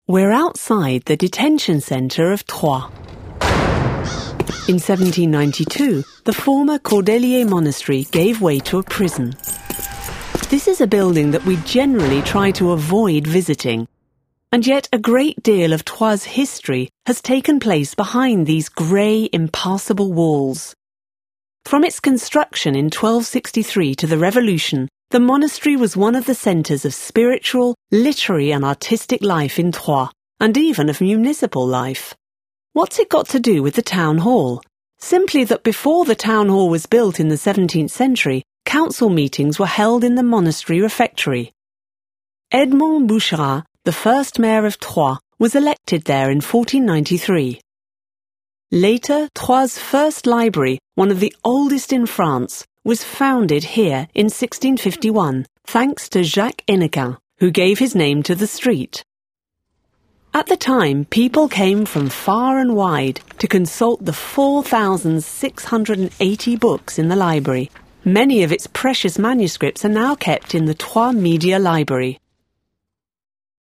We're outside the detention centre of Troyes. In 1792, the former Cordelier monastery gave way to a prison. This is a building that we generally try to avoid visiting, and yet a great deal of Troyes' history has taken place behind these grey, impassable walls. From its construction in 1263 to the Revolution, the monastery was one of the centres of spiritual, literary and artistic life in Troyes, and even of municipal life. What's it got to do with the town hall? Simply that before the town hall was built in the 17th century, council meetings were held in the monastery refectory. Edmond Boucherat, the first mayor of Troyes, was elected there in 1493. Later, Troyes' first library, one of the oldest in France, was founded here in 1651, thanks to Jacques Hennequin, who gave his name to the street. At the time, people came from far and wide to consult the 4,680 books in the library. Many of its precious manuscripts are now kept in the Troyes Media Library.